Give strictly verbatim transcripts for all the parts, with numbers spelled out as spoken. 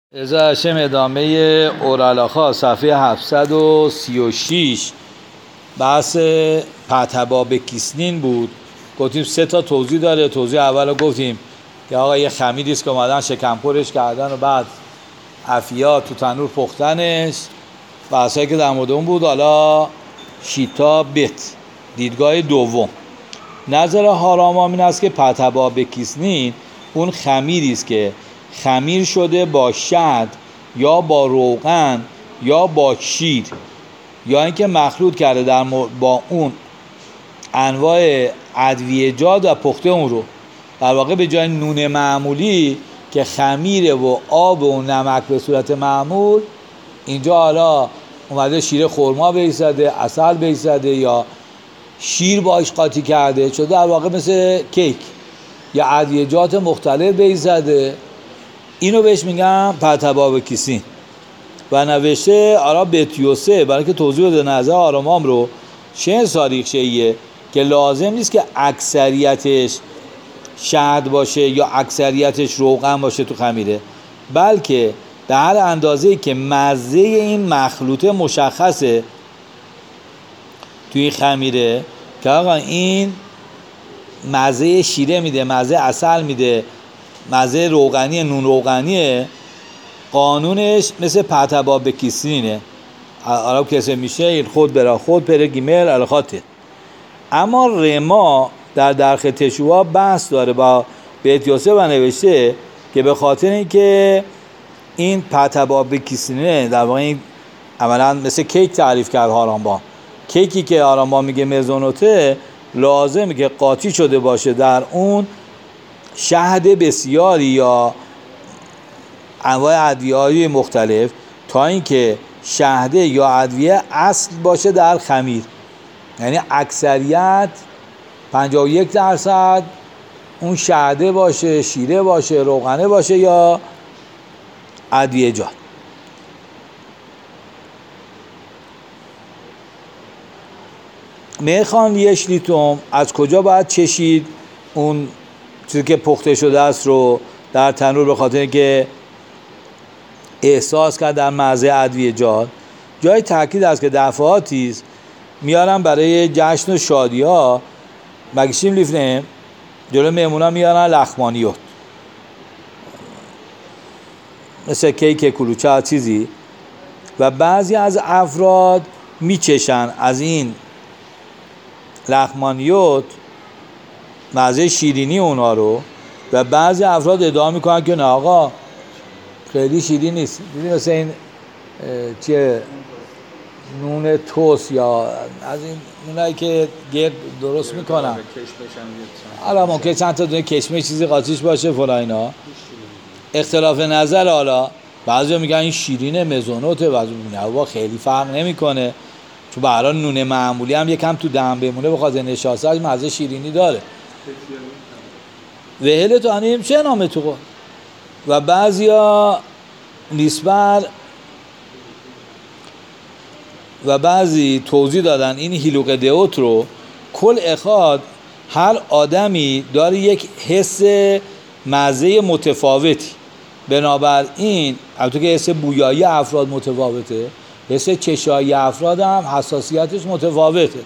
ازا هشم ادامه اورالاخا صفحه هفتصد و سی و شش بحث پتبا به کیسنین بود. گفتیم سه تا توضیح داره. توضیح اول رو گفتیم که آقا یه خمیری است که اومدن شکم پرش کردن و بعد افیات تو تنور پختنش. بحثایی که در مورد اون بود. حالا شیتا بت دیدگاه دوم نظر هارامام این است که پتبا به کیسنین اون خمیری است که خمیر شده با شد یا با روغن یا با شیر یا اینکه مخلوط کرده در با اون انواع ادویه‌جات و پخته اون رو. در واقع به جای نون معمولی که خمیره و آب و نمک به صورت معمول، اینجا حالا اومده شیر خرما بهش زده، عسل بهش زده یا شیر باش قاطی کرده، شده در واقع مثل کیک یا ادویه‌جات مختلف بهش زده. اینو بهش میگم پتبا به کیسین. و نوشته آرا بتیوسه برای که توضیح بده نظر آرامام رو چه ساریخ شیه که لازم نیست که اکثریتش شهد باشه یا اکثریتش روغن باشه تو خمیره، بلکه به هر اندازه‌ای که مزه این مخلوطه مشخصه توی این خمیره که آقا این مزه شیره میده، مزه عسل میده، مزه روغنی نون روغنیه، قانونش مثل پتبا به کیسینه. عرب کسی میشه این خود برا خود پر گیمل الخاطه. اما رما در درخ تشوها بحث داره با بیتیوسه و نوشته که به خاطر اینکه این پتبا به کیسینه در واقع این عملا مثل کیک تعریف کرد هارامبا. کیکی که هارامبا میگه مزونوته لازمه که قاطی شده باشه در اون شهد بسیاری یا انواع ادویه‌های مختلف تا اینکه شهده یا ادویه اصل باشه در خمیر، یعنی اکثریت پنجاه و یک درصد اون شهده باشه، شیره باشه، روغنه باشه یا ادویه جات. میخوان یش لیتوم از کجا باید چشید اون چیزی که پخته شده است رو در تنور، به خاطر که احساس کرد در مزه ادویه‌جات. جای تاکید است که دفعاتی است میارن برای جشن و شادی ها مگشیم لیفنه جلو مهمونا میارن لخمانیوت مثل کیک کلوچه چیزی و بعضی از افراد میچشن از این لخمانیوت مزه شیرینی اونا رو و بعضی افراد ادعا میکنن که نه آقا خیلی شیرین نیست. دیدی مثل این چیه نون توست یا از این نونایی که گرد درست میکنن، حالا ممکنه چند تا دونه کشمش چیزی قاطیش باشه فلا اینا. اختلاف نظر، حالا بعضی میگن این شیرینه مزونوته، بعضی میگن نه خیلی فرق نمیکنه چون به هر حال نون معمولی هم یکم تو دهن بمونه بخاطر نشاستش مزه شیرینی داره. وهله تو انیم چه نامه تو و بعضیا نیسبر و بعضی توضیح دادن این هیلوق دیوت رو کل اخاد هر آدمی داره یک حس مزه متفاوتی، بنابراین البته که حس بویایی افراد متفاوته، حس چشایی افراد هم حساسیتش متفاوته.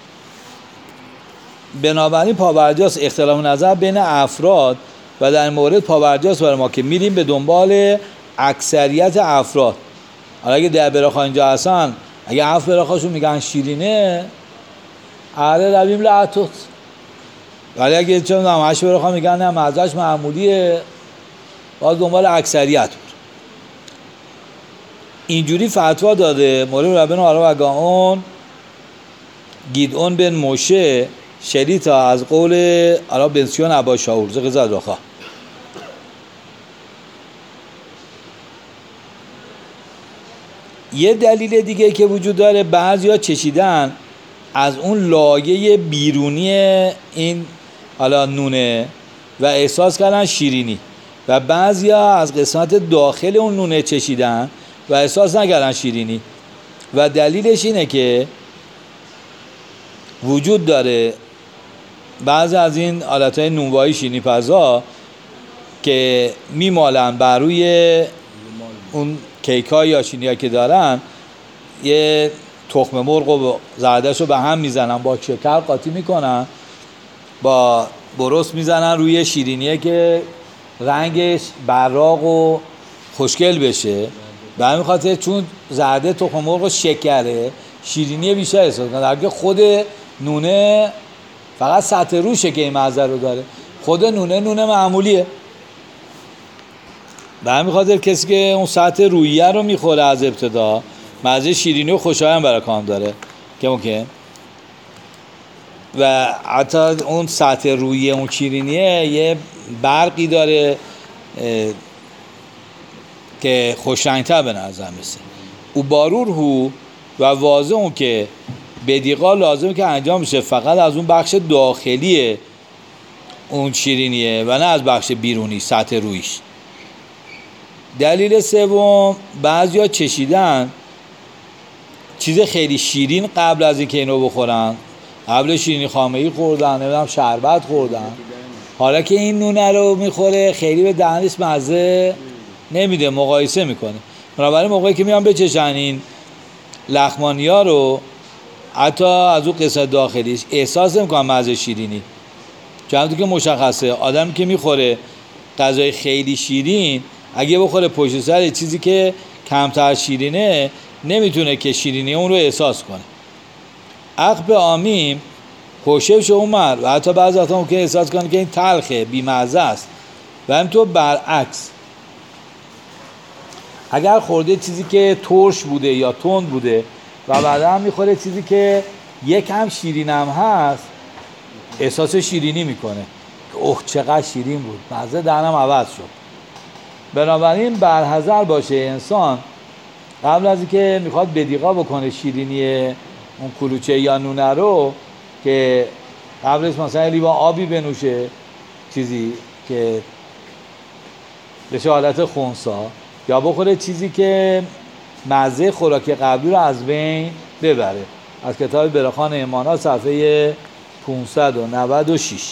بنابراین پابرجاست اختلاف نظر بین افراد و در این مورد پابرجاست برای ما که میریم به دنبال اکثریت افراد. حالا اگه ده براخا اینجا هستن، اگه هفت براخاشون میگن شیرینه اره رویم لعتوت، ولی اگه چون هم هشت براخا میگن نه مزهش معمولیه، باز دنبال اکثریت بود. اینجوری فتوا داده مورد ربن آرا و گاون گیدئون بن موشه شریطا از قول عرب بنسیون عبا شاور زقزد رخا. یه دلیل دیگه که وجود داره، بعضیا چشیدن از اون لایه بیرونی این حالا نونه و احساس کردن شیرینی و بعضیا از قسمت داخل اون نونه چشیدن و احساس نکردن شیرینی و دلیلش اینه که وجود داره بعضی از این آلتهای نونوایی شیرینی پزا که میمالن بر روی اون کیکای یا شیرینی‌ها که دارن یه تخم مرغ و زردش رو به هم میزنن، با شکر قاطی میکنن، با برس میزنن روی شیرینیه که رنگش براق و خوشگل بشه. به همین خاطر چون زرده تخم مرغ و شکره، شیرینی بیشتر احساس کنه، در حالی که خود نونه فقط سطح روشه که این مزه رو داره، خود نونه نونه معمولیه. به همین خاطر کسی که اون سطح رویه رو میخوره از ابتدا مزه شیرینی و خوشایند برای کام داره که ممکن و حتی اون سطح رویه اون شیرینیه یه برقی داره که خوشرنگتر به نظر میسه. او بارور هو و واضح اون که بدیقا لازمه که انجام میشه فقط از اون بخش داخلی اون شیرینیه و نه از بخش بیرونی سطح رویش. دلیل سوم، بعضیا چشیدن چیز خیلی شیرین قبل از اینکه اینو بخورن، قبل شیرینی خامه‌ای خوردن، نمیدونم شربت خوردن، حالا که این نونه رو میخوره خیلی به دهنش مزه نمیده، مقایسه میکنه. بنابراین موقعی که میان بچشن این لخمانیا رو، حتی از اون قسمت داخلیش احساس نمیکنن مزه شیرینی، چون که مشخصه آدمی که میخوره غذای خیلی شیرین اگه بخوره پشت سر چیزی که کمتر شیرینه نمیتونه که شیرینی اون رو احساس کنه. عقب آمیم خوشبش اومد و حتی بعضی وقتا ممکنه احساس کنه که این تلخه، بیمزه است. و همینطور برعکس اگر خورده چیزی که ترش بوده یا تند بوده و بعدا هم میخوره چیزی که یک هم شیرین هم هست، احساس شیرینی میکنه که اوه چقدر شیرین بود، مزه دهنم عوض شد. بنابراین برحذر باشه انسان قبل از اینکه میخواد بدیقا بکنه شیرینی اون کلوچه یا نونه رو، که قبلش مثلا لیوان آبی بنوشه، چیزی که بشه حالت خونسا، یا بخوره چیزی که مزه خوراکی قبلی رو از بین ببره. از کتاب براخان ایمانا صفحه پانصد و نود و شش.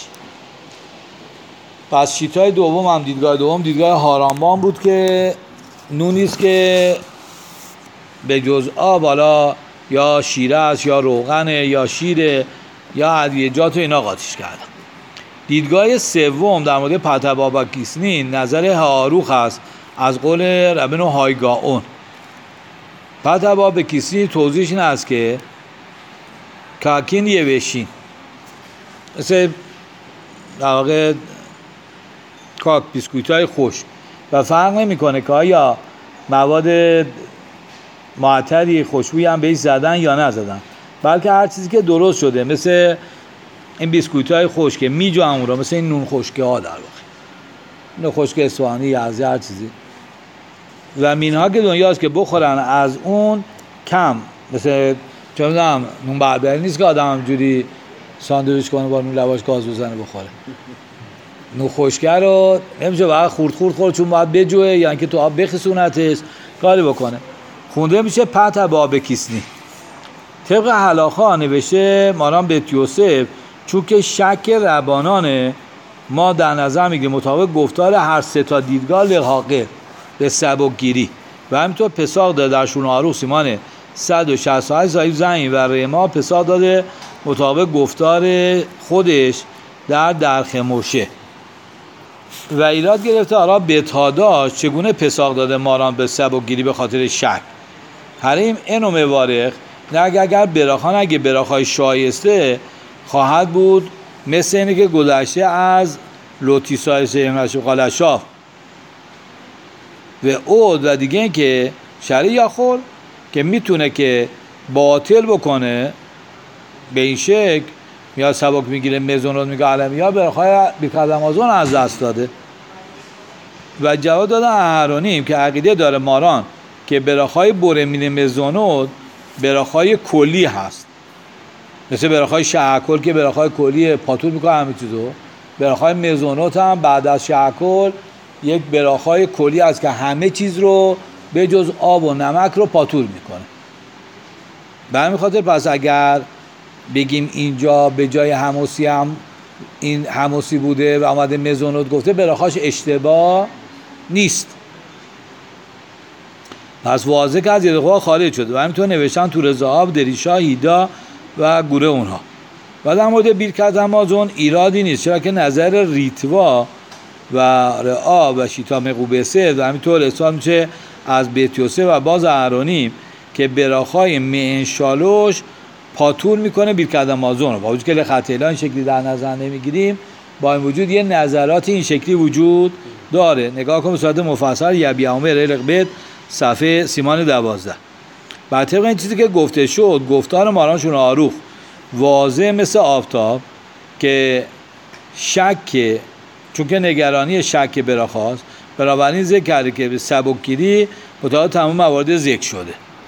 پس شیتای دوم هم دیدگاه دوم دیدگاه هارامبان بود که نونیست که به جز آب، حالا یا شیره است یا روغنه یا شیره یا ادویجات و اینا قاطیش کردن. دیدگاه سوم در مورد پتبابا کیسنین نظر هاروخ است از قول ربنو هایگاون. پتبابا کیسنین توضیحش این است که کاکین یه بشین مثل در واقع کاک بیسکویت های خوش و فرق نمی کنه که آیا مواد معطری خوشبویی هم بهش زدن یا نزدن، بلکه هر چیزی که درست شده، مثل این بیسکویت های خوش که می جو همون را، مثل این نون خشکه ها در واقع، نون خشک اصفهانی یا از هر چیزی، و مینها که دنیاست که بخورن از اون کم، مثل چون میدونم نون بربری نیست که آدم همجوری ساندویچ کنه با نون لواش گاز بزنه بخوره. نون خشکه رو نمیشه باید خورد خورد خورد، چون باید بجوه یا اینکه تو آب بخسونتش کاری بکنه. خونده میشه پتبابا کیسنین. طبق هلاخا نوشته ماران بیت یوسف، چون که شک ربانانه ما در نظر میگیریم مطابق گفتار هر سه تا دیدگاه لحاقه به سبکگیری و همینطور پساق داده در شون آروخ سیمان صد و شصت و هشت ضعیف زمین و ریما پساق داده مطابق گفتار خودش در درخ موشه و ایراد گرفته آرا بتاداش چگونه پساق داده ماران به سبکگیری به خاطر شک. حریم اینو موارخ نه اگر براخان اگه براخای شایسته خواهد بود مثل اینه که گذشته از لوتیسای سیمش و قالشاف و عود و دیگه این که شریع یا خور که میتونه که باطل بکنه به این شکل یا سبک میگیره مزونات میگه علمی ها براخای بیقدمازون از دست داده. و جواب دادن اهرانیم که عقیده داره ماران که براخای برمین مزونات براخای کلی هست، مثل براخای شهکل که براخای کلی پاتور میکنه همه چیزو، براخای مزونات هم بعد از شهکل یک براخای کلی هست که همه چیز رو به جز آب و نمک رو پاتور میکنه. به همین خاطر پس اگر بگیم اینجا به جای حموسی هم این حموسی بوده و آمده مزونات گفته براخاش اشتباه نیست. پس واضح که از یدقوا خارج شده و همینطور نوشتن تو رضاآب، دریشا، هیدا و گوره اونها. و در مورد بیرکت امازون ایرادی نیست، چرا که نظر ریتوا و رعا و شیتا مقوبسه و همینطور احسان میشه از بیتیوسه و باز اهرونیم که براخای منشالوش پاتور میکنه بیرکت امازون رو. با وجود که لخطیلا این شکلی در نظر نمیگیریم، با این وجود یه نظرات این شکلی وجود داره. نگاه کن به صورت مفصل یبیامه رلقبت صفحه سیمان دوازده. بعد طبق این چیزی که گفته شد، گفتار مارانشون آروخ واضح مثل آفتاب که شک، چون که نگرانی شک براخاست، بنابراین ذکر کرده که به سبکگیری مطابق تمام موارد ذکر شده.